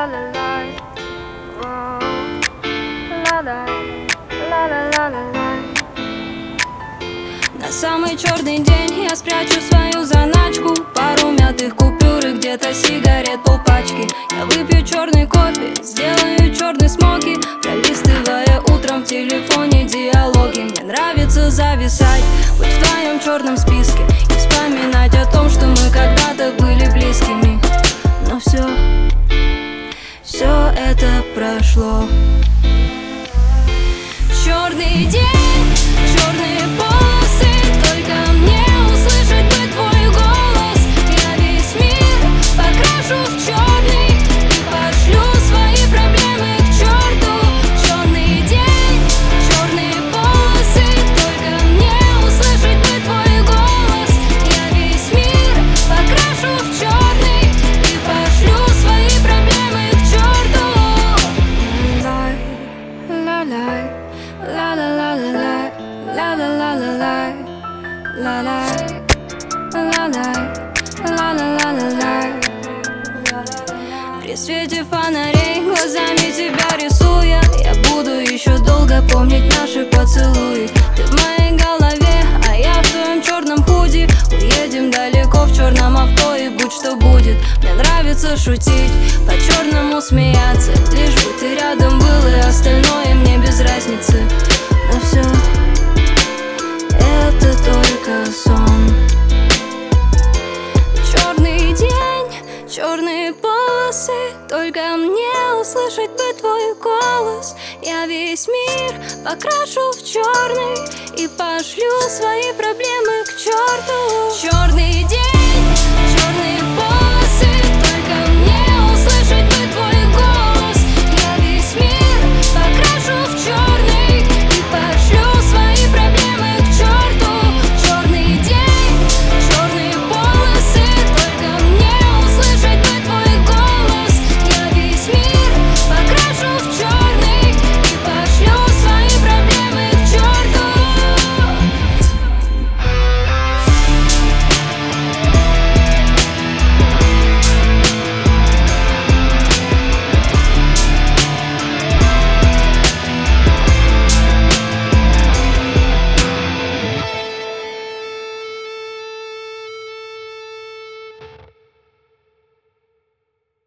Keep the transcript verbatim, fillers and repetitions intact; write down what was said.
На самый черный день я спрячу свою заначку, пару мятых купюр и где-то сигарет полпачки. Я выпью черный кофе, сделаю черный смоки, пролистывая утром в телефоне диалоги. Мне нравится зависать, быть в твоем черном списке и вспоминать о том, что мы когда-то были близкими. Но все, все это прошло. Черный день, черные полосы, только мне услышать бы твой голос. Я весь мир покрашу в черный и пошлю свои проблемы к черту. Черный день, черные полосы, только мне услышать бы твой голос. Я весь мир покрашу в черный и пошлю свои проблемы к черту. Ла-ла-ла-ла, la la la la la la la la la la la la la la la la. При свете фонарей глазами тебя рисуя, я буду еще долго помнить наши поцелуи. Ты в моей голове, а я в твоем черном худи. Уедем далеко в черном авто и будь что будет. Мне нравится шутить, по-черному смеяться, лишь бы ты рядом был, и остальное мне без разницы. Но все это только сон. Черный день, черные полосы, только мне услышать бы твой голос. Я весь мир покрашу в черный и пошлю свои проблемы к черту.